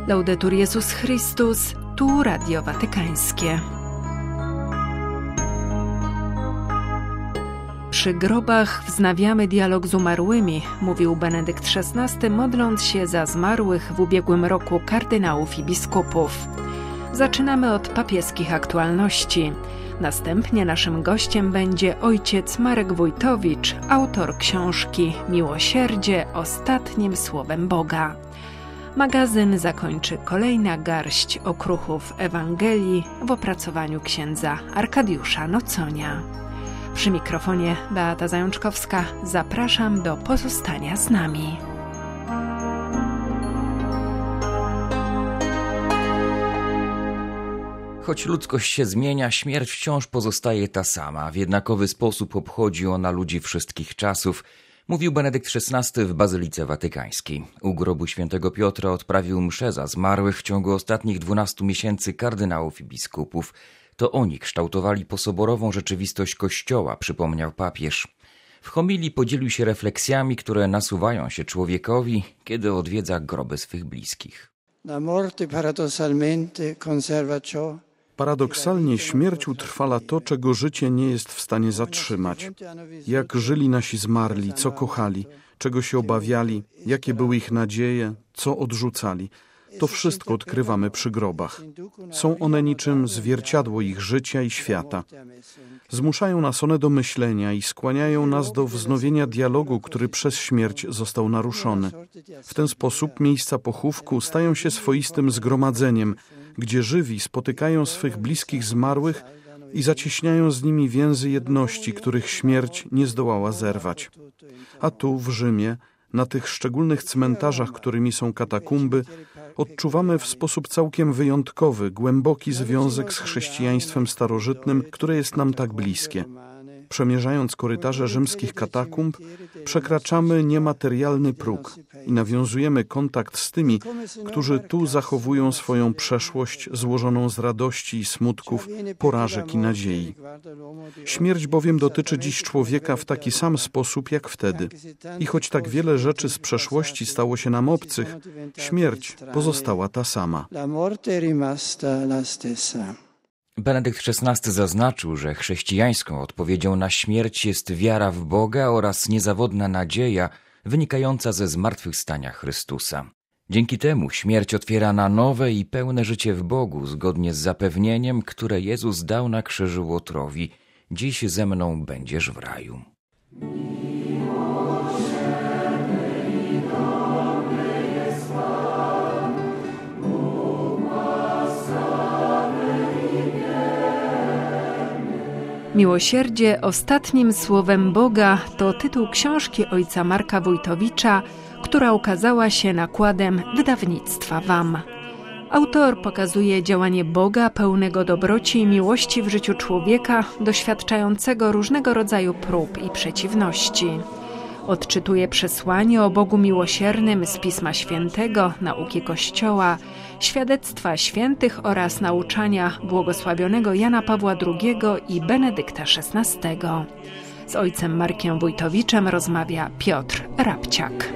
Laudetur Jezus Chrystus, tu Radio Watykańskie. Przy grobach wznawiamy dialog z umarłymi, mówił Benedykt XVI, modląc się za zmarłych w ubiegłym roku kardynałów i biskupów. Zaczynamy od papieskich aktualności. Następnie naszym gościem będzie ojciec Marek Wójtowicz, autor książki Miłosierdzie ostatnim słowem Boga. Magazyn zakończy kolejna garść okruchów Ewangelii w opracowaniu księdza Arkadiusza Noconia. Przy mikrofonie Beata Zajączkowska. Zapraszam do pozostania z nami. Choć ludzkość się zmienia, śmierć wciąż pozostaje ta sama. W jednakowy sposób obchodzi ona ludzi wszystkich czasów, mówił Benedykt XVI w Bazylice Watykańskiej. U grobu świętego Piotra odprawił mszę za zmarłych w ciągu ostatnich 12 miesięcy kardynałów i biskupów. To oni kształtowali posoborową rzeczywistość Kościoła, przypomniał papież. W homilii podzielił się refleksjami, które nasuwają się człowiekowi, kiedy odwiedza groby swych bliskich. Paradoksalnie śmierć utrwala to, czego życie nie jest w stanie zatrzymać. Jak żyli nasi zmarli, co kochali, czego się obawiali, jakie były ich nadzieje, co odrzucali. To wszystko odkrywamy przy grobach. Są one niczym zwierciadło ich życia i świata. Zmuszają nas one do myślenia i skłaniają nas do wznowienia dialogu, który przez śmierć został naruszony. W ten sposób miejsca pochówku stają się swoistym zgromadzeniem, gdzie żywi spotykają swych bliskich zmarłych i zacieśniają z nimi więzy jedności, których śmierć nie zdołała zerwać. A tu, w Rzymie, na tych szczególnych cmentarzach, którymi są katakumby, odczuwamy w sposób całkiem wyjątkowy, głęboki związek z chrześcijaństwem starożytnym, które jest nam tak bliskie. Przemierzając korytarze rzymskich katakumb, przekraczamy niematerialny próg i nawiązujemy kontakt z tymi, którzy tu zachowują swoją przeszłość złożoną z radości i smutków, porażek i nadziei. Śmierć bowiem dotyczy dziś człowieka w taki sam sposób jak wtedy. I choć tak wiele rzeczy z przeszłości stało się nam obcych, śmierć pozostała ta sama. Benedykt XVI zaznaczył, że chrześcijańską odpowiedzią na śmierć jest wiara w Boga oraz niezawodna nadzieja wynikająca ze zmartwychwstania Chrystusa. Dzięki temu śmierć otwiera na nowe i pełne życie w Bogu, zgodnie z zapewnieniem, które Jezus dał na krzyżu Łotrowi: dziś ze mną będziesz w raju. Miłosierdzie ostatnim słowem Boga to tytuł książki ojca Marka Wójtowicza, która ukazała się nakładem wydawnictwa WAM. Autor pokazuje działanie Boga pełnego dobroci i miłości w życiu człowieka, doświadczającego różnego rodzaju prób i przeciwności. Odczytuje przesłanie o Bogu miłosiernym z Pisma Świętego, nauki Kościoła, świadectwa świętych oraz nauczania błogosławionego Jana Pawła II i Benedykta XVI. Z ojcem Markiem Wójtowiczem rozmawia Piotr Rabciak.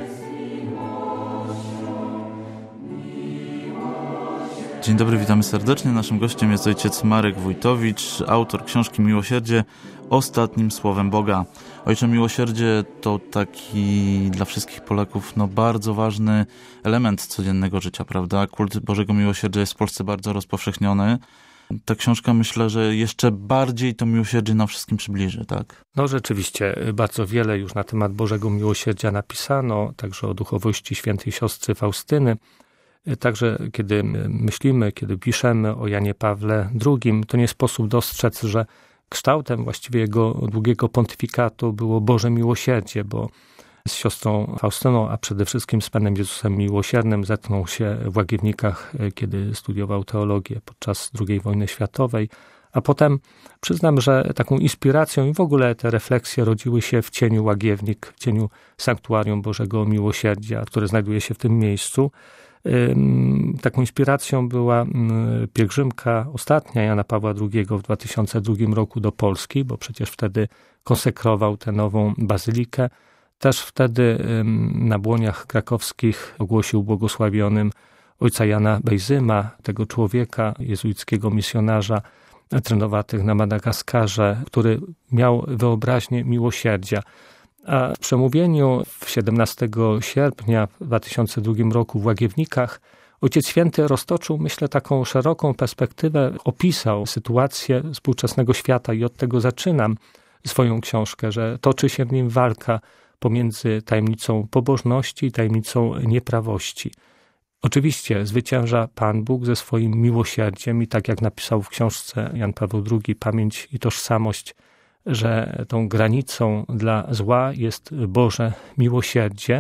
Dzień dobry, witamy serdecznie. Naszym gościem jest ojciec Marek Wójtowicz, autor książki Miłosierdzie ostatnim słowem Boga. Ojcze, miłosierdzie to taki dla wszystkich Polaków bardzo ważny element codziennego życia, prawda? Kult Bożego Miłosierdzia jest w Polsce bardzo rozpowszechniony. Ta książka, myślę, że jeszcze bardziej to miłosierdzie nam wszystkim przybliży, tak? No rzeczywiście, bardzo wiele już na temat Bożego Miłosierdzia napisano, także o duchowości świętej siostry Faustyny. Także kiedy myślimy, kiedy piszemy o Janie Pawle II, to nie sposób dostrzec, że kształtem właściwie jego długiego pontyfikatu było Boże Miłosierdzie, bo z siostrą Faustyną, a przede wszystkim z Panem Jezusem Miłosiernym zetknął się w Łagiewnikach, kiedy studiował teologię podczas II wojny światowej, a potem przyznam, że taką inspiracją i w ogóle te refleksje rodziły się w cieniu Łagiewnik, w cieniu Sanktuarium Bożego Miłosierdzia, które znajduje się w tym miejscu. Taką inspiracją była pielgrzymka ostatnia Jana Pawła II w 2002 roku do Polski, bo przecież wtedy konsekrował tę nową bazylikę. Też wtedy na błoniach krakowskich ogłosił błogosławionym ojca Jana Bejzyma, tego człowieka, jezuickiego misjonarza trenowatych na Madagaskarze, który miał wyobraźnię miłosierdzia. A w przemówieniu 17 sierpnia w 2002 roku w Łagiewnikach Ojciec Święty roztoczył, myślę, taką szeroką perspektywę, opisał sytuację współczesnego świata i od tego zaczynam swoją książkę, że toczy się w nim walka pomiędzy tajemnicą pobożności i tajemnicą nieprawości. Oczywiście zwycięża Pan Bóg ze swoim miłosierdziem i tak jak napisał w książce Jan Paweł II Pamięć i tożsamość, że tą granicą dla zła jest Boże miłosierdzie,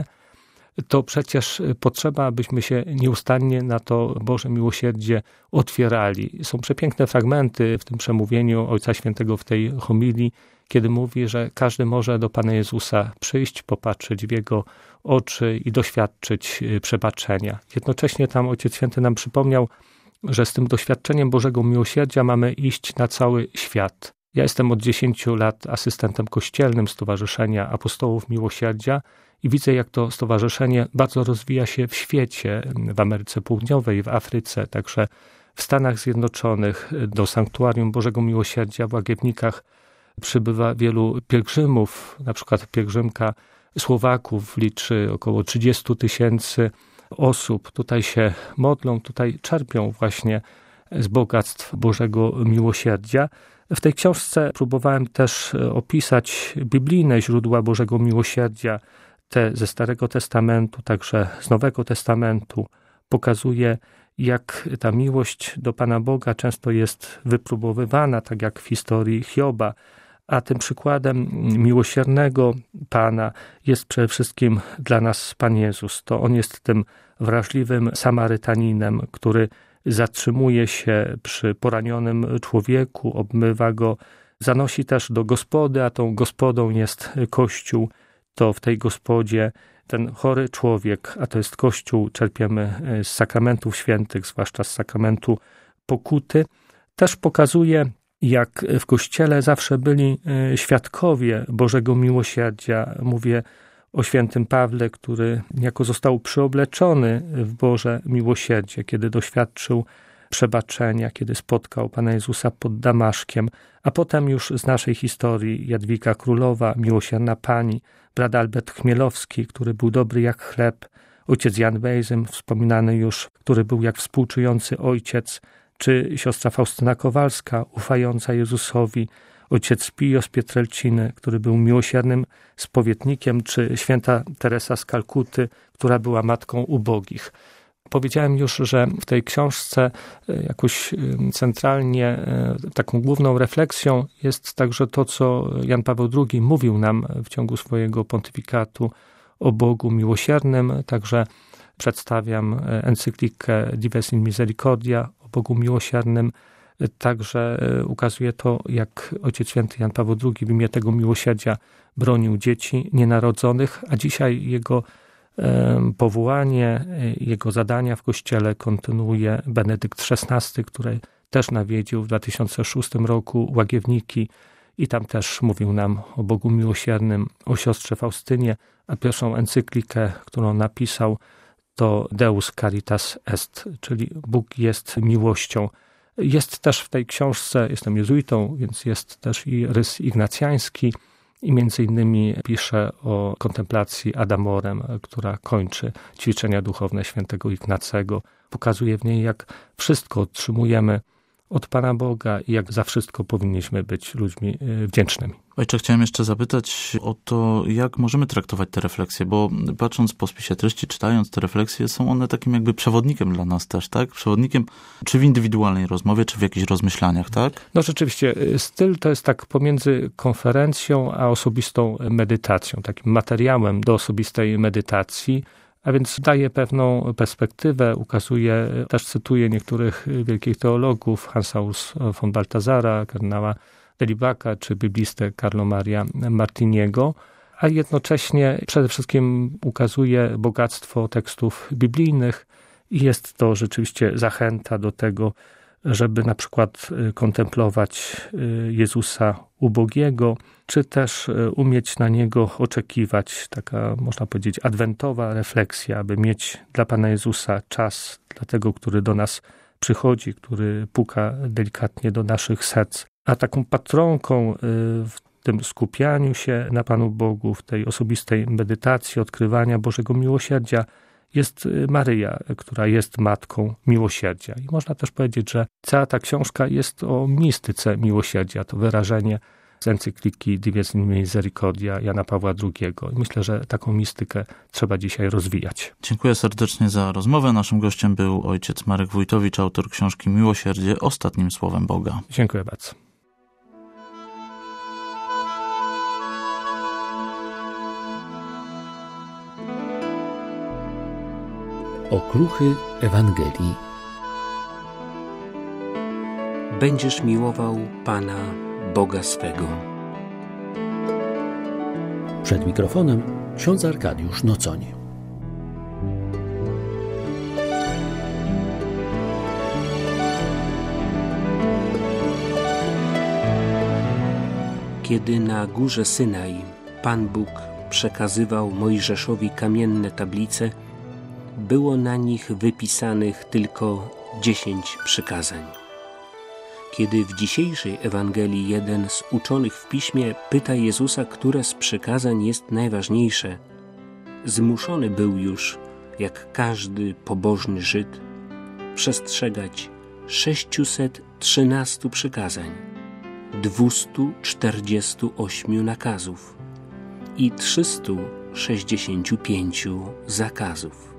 to przecież potrzeba, abyśmy się nieustannie na to Boże miłosierdzie otwierali. Są przepiękne fragmenty w tym przemówieniu Ojca Świętego w tej homilii, kiedy mówi, że każdy może do Pana Jezusa przyjść, popatrzeć w Jego oczy i doświadczyć przebaczenia. Jednocześnie tam Ojciec Święty nam przypomniał, że z tym doświadczeniem Bożego miłosierdzia mamy iść na cały świat. Ja jestem od 10 lat asystentem kościelnym Stowarzyszenia Apostołów Miłosierdzia i widzę, jak to stowarzyszenie bardzo rozwija się w świecie, w Ameryce Południowej, w Afryce, także w Stanach Zjednoczonych. Do Sanktuarium Bożego Miłosierdzia w Łagiewnikach przybywa wielu pielgrzymów, na przykład pielgrzymka Słowaków liczy około 30 000 osób. Tutaj się modlą, tutaj czerpią właśnie z bogactw Bożego Miłosierdzia. W tej książce próbowałem też opisać biblijne źródła Bożego Miłosierdzia, te ze Starego Testamentu, także z Nowego Testamentu. Pokazuje, jak ta miłość do Pana Boga często jest wypróbowywana, tak jak w historii Hioba, a tym przykładem miłosiernego Pana jest przede wszystkim dla nas Pan Jezus. To On jest tym wrażliwym Samarytaninem, który zatrzymuje się przy poranionym człowieku, obmywa go, zanosi też do gospody, a tą gospodą jest Kościół. To w tej gospodzie ten chory człowiek, a to jest Kościół, czerpiemy z sakramentów świętych, zwłaszcza z sakramentu pokuty, też pokazuje, jak w Kościele zawsze byli świadkowie Bożego Miłosierdzia. Mówię o świętym Pawle, który niejako został przyobleczony w Boże Miłosierdzie, kiedy doświadczył przebaczenia, kiedy spotkał Pana Jezusa pod Damaszkiem, a potem już z naszej historii Jadwiga Królowa, miłosierna Pani, brat Albert Chmielowski, który był dobry jak chleb, ojciec Jan Bejzym, wspominany już, który był jak współczujący ojciec, czy siostra Faustyna Kowalska, ufająca Jezusowi, ojciec Pio z Pietrelciny, który był miłosiernym spowiednikiem, czy święta Teresa z Kalkuty, która była matką ubogich. Powiedziałem już, że w tej książce jakoś centralnie taką główną refleksją jest także to, co Jan Paweł II mówił nam w ciągu swojego pontyfikatu o Bogu miłosiernym. Także przedstawiam encyklikę Dives in Misericordia o Bogu miłosiernym. Także ukazuje to, jak Ojciec Święty Jan Paweł II w imię tego miłosierdzia bronił dzieci nienarodzonych, a dzisiaj jego powołanie, jego zadania w Kościele kontynuuje Benedykt XVI, który też nawiedził w 2006 roku Łagiewniki i tam też mówił nam o Bogu miłosiernym, o siostrze Faustynie, a pierwszą encyklikę, którą napisał, to Deus Caritas Est, czyli Bóg jest miłością. Jest też w tej książce, jestem jezuitą, więc jest też i rys ignacjański i między innymi pisze o kontemplacji ad amorem, która kończy ćwiczenia duchowne świętego Ignacego. Pokazuje w niej, jak wszystko otrzymujemy od Pana Boga i jak za wszystko powinniśmy być ludźmi wdzięcznymi. Ojcze, chciałem jeszcze zapytać o to, jak możemy traktować te refleksje, bo patrząc po spisie treści, czytając te refleksje, są one takim jakby przewodnikiem dla nas też, tak? Przewodnikiem czy w indywidualnej rozmowie, czy w jakichś rozmyślaniach, tak? No rzeczywiście, styl to jest tak pomiędzy konferencją a osobistą medytacją, takim materiałem do osobistej medytacji, a więc daje pewną perspektywę, ukazuje, też cytuję niektórych wielkich teologów, Hansa von Balthasara, kardynała Delibacca czy biblistę Carlo Maria Martiniego, a jednocześnie przede wszystkim ukazuje bogactwo tekstów biblijnych i jest to rzeczywiście zachęta do tego, żeby na przykład kontemplować Jezusa ubogiego, czy też umieć na Niego oczekiwać, taka można powiedzieć adwentowa refleksja, aby mieć dla Pana Jezusa czas, dla tego, który do nas przychodzi, który puka delikatnie do naszych serc. A taką patronką w tym skupianiu się na Panu Bogu, w tej osobistej medytacji, odkrywania Bożego miłosierdzia jest Maryja, która jest Matką Miłosierdzia. I można też powiedzieć, że cała ta książka jest o mistyce miłosierdzia. To wyrażenie z encykliki Dives in Misericordia Jana Pawła II. I myślę, że taką mistykę trzeba dzisiaj rozwijać. Dziękuję serdecznie za rozmowę. Naszym gościem był ojciec Marek Wójtowicz, autor książki Miłosierdzie, ostatnim słowem Boga. Dziękuję bardzo. Okruchy Ewangelii. Będziesz miłował Pana, Boga swego. Przed mikrofonem ksiądz Arkadiusz Nocoń. Kiedy na górze Synaj Pan Bóg przekazywał Mojżeszowi kamienne tablice, było na nich wypisanych tylko 10 przykazań. Kiedy w dzisiejszej Ewangelii jeden z uczonych w piśmie pyta Jezusa, które z przykazań jest najważniejsze, zmuszony był już, jak każdy pobożny Żyd, przestrzegać 613 przykazań, 248 nakazów i 365 zakazów.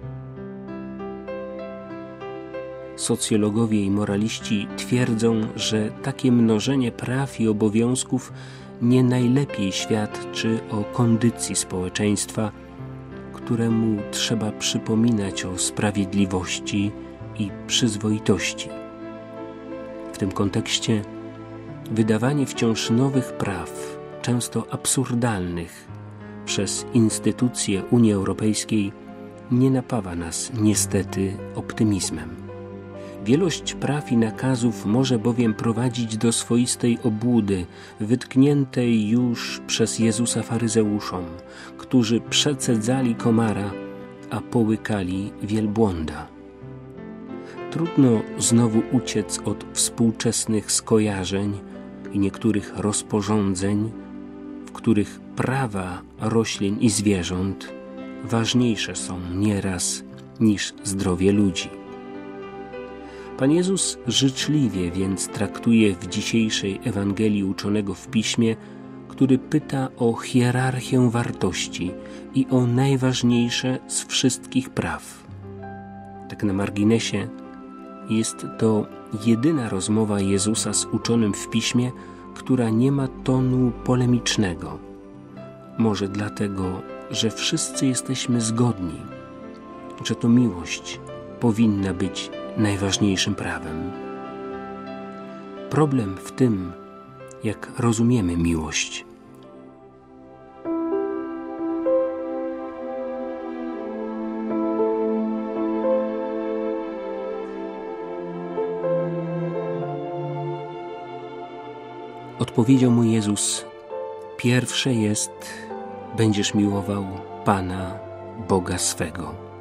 Socjologowie i moraliści twierdzą, że takie mnożenie praw i obowiązków nie najlepiej świadczy o kondycji społeczeństwa, któremu trzeba przypominać o sprawiedliwości i przyzwoitości. W tym kontekście wydawanie wciąż nowych praw, często absurdalnych, przez instytucje Unii Europejskiej nie napawa nas niestety optymizmem. Wielość praw i nakazów może bowiem prowadzić do swoistej obłudy, wytkniętej już przez Jezusa faryzeuszom, którzy przecedzali komara, a połykali wielbłąda. Trudno znowu uciec od współczesnych skojarzeń i niektórych rozporządzeń, w których prawa roślin i zwierząt ważniejsze są nieraz niż zdrowie ludzi. Pan Jezus życzliwie więc traktuje w dzisiejszej Ewangelii uczonego w Piśmie, który pyta o hierarchię wartości i o najważniejsze z wszystkich praw. Tak na marginesie, jest to jedyna rozmowa Jezusa z uczonym w Piśmie, która nie ma tonu polemicznego. Może dlatego, że wszyscy jesteśmy zgodni, że to miłość powinna być najważniejszym prawem. Problem w tym, jak rozumiemy miłość. Odpowiedział mu Jezus: pierwsze jest, będziesz miłował Pana, Boga swego.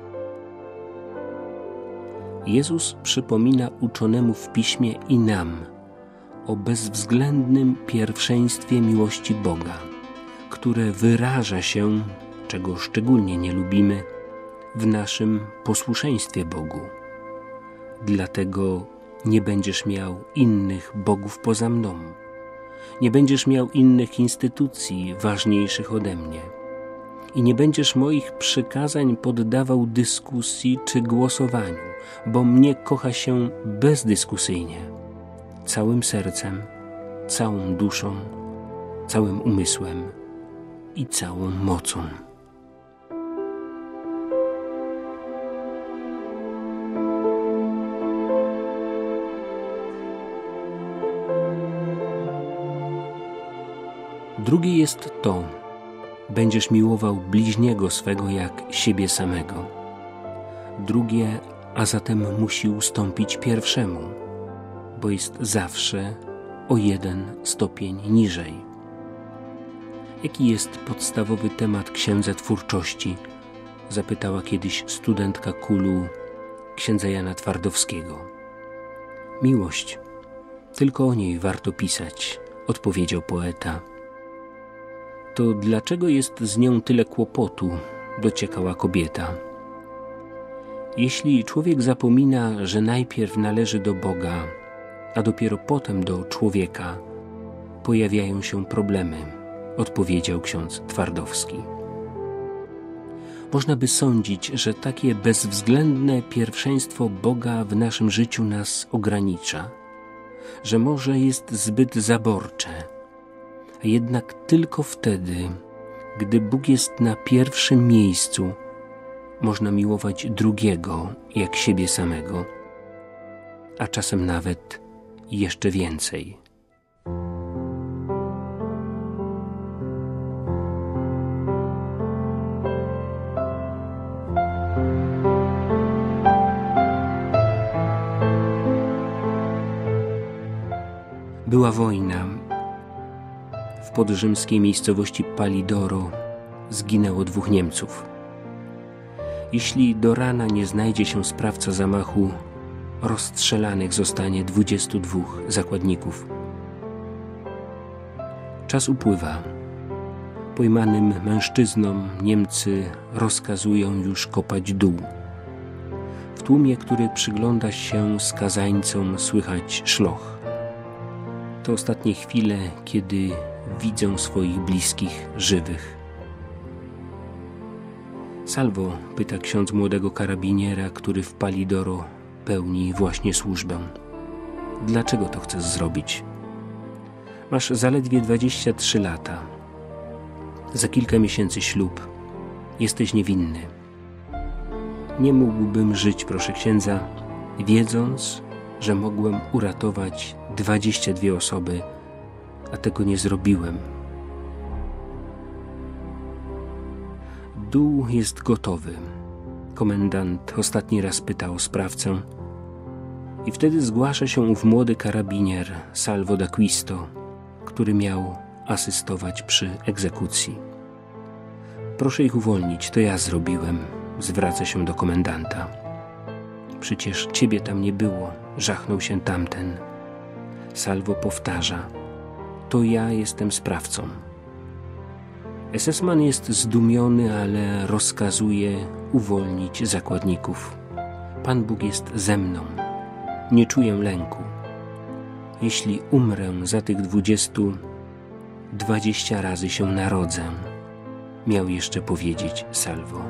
Jezus przypomina uczonemu w Piśmie i nam o bezwzględnym pierwszeństwie miłości Boga, które wyraża się, czego szczególnie nie lubimy, w naszym posłuszeństwie Bogu. Dlatego nie będziesz miał innych bogów poza mną. Nie będziesz miał innych instytucji ważniejszych ode mnie. I nie będziesz moich przykazań poddawał dyskusji czy głosowaniu, bo mnie kocha się bezdyskusyjnie, całym sercem, całą duszą, całym umysłem i całą mocą. Drugie jest to: będziesz miłował bliźniego swego jak siebie samego. Drugie, a zatem musi ustąpić pierwszemu. bo jest zawsze o 1 stopień niżej. Jaki jest podstawowy temat księdza twórczości? Zapytała kiedyś studentka KUL-u księdza Jana Twardowskiego. Miłość. Tylko o niej warto pisać, odpowiedział poeta. To dlaczego jest z nią tyle kłopotu? Dociekała kobieta. Jeśli człowiek zapomina, że najpierw należy do Boga, a dopiero potem do człowieka, pojawiają się problemy, odpowiedział ksiądz Twardowski. Można by sądzić, że takie bezwzględne pierwszeństwo Boga w naszym życiu nas ogranicza, że może jest zbyt zaborcze, a jednak tylko wtedy, gdy Bóg jest na pierwszym miejscu, można miłować drugiego jak siebie samego, a czasem nawet jeszcze więcej. Była wojna. W podrzymskiej miejscowości Palidoro zginęło 2 Niemców. Jeśli do rana nie znajdzie się sprawca zamachu, rozstrzelanych zostanie 22 zakładników. Czas upływa. Pojmanym mężczyznom Niemcy rozkazują już kopać dół. W tłumie, który przygląda się skazańcom, słychać szloch. To ostatnie chwile, kiedy widzą swoich bliskich żywych. Salvo, pyta ksiądz młodego karabiniera, który w Palidoro pełni właśnie służbę. Dlaczego to chcesz zrobić? Masz zaledwie 23 lata. Za kilka miesięcy ślub. Jesteś niewinny. Nie mógłbym żyć, proszę księdza, wiedząc, że mogłem uratować 22 osoby, a tego nie zrobiłem. Dół jest gotowy. Komendant ostatni raz pyta o sprawcę i wtedy zgłasza się ów młody karabinier Salvo d'Acquisto, który miał asystować przy egzekucji. Proszę ich uwolnić, to ja zrobiłem, zwraca się do komendanta. Przecież ciebie tam nie było, żachnął się tamten. Salvo powtarza, to ja jestem sprawcą. SS-man jest zdumiony, ale rozkazuje uwolnić zakładników. Pan Bóg jest ze mną. Nie czuję lęku. Jeśli umrę za tych 20 razy się narodzę, miał jeszcze powiedzieć Salvo.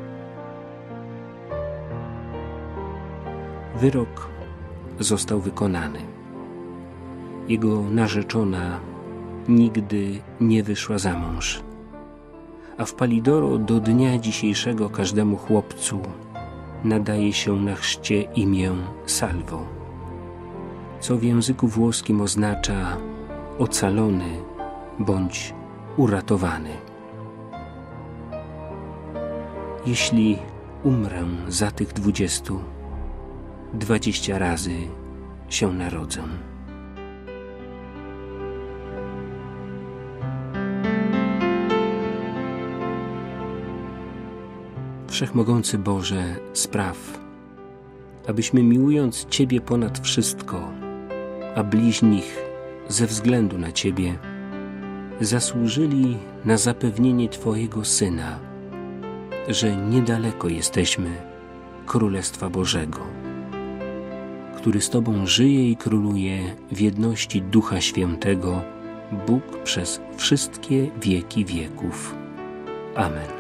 Wyrok został wykonany. Jego narzeczona nigdy nie wyszła za mąż. A w Palidoro do dnia dzisiejszego każdemu chłopcu nadaje się na chrzcie imię Salvo, co w języku włoskim oznacza ocalony bądź uratowany. Jeśli umrę za tych 20 razy się narodzę. Wszechmogący Boże, spraw, abyśmy miłując Ciebie ponad wszystko, a bliźnich ze względu na Ciebie, zasłużyli na zapewnienie Twojego Syna, że niedaleko jesteśmy Królestwa Bożego, który z Tobą żyje i króluje w jedności Ducha Świętego, Bóg przez wszystkie wieki wieków. Amen.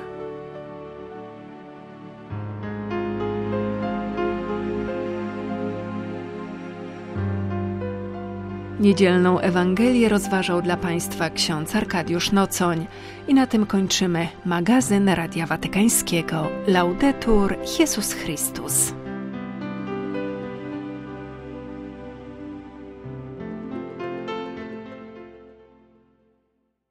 Niedzielną Ewangelię rozważał dla Państwa ksiądz Arkadiusz Nocoń. I na tym kończymy magazyn Radia Watykańskiego. Laudetur Jezus Chrystus.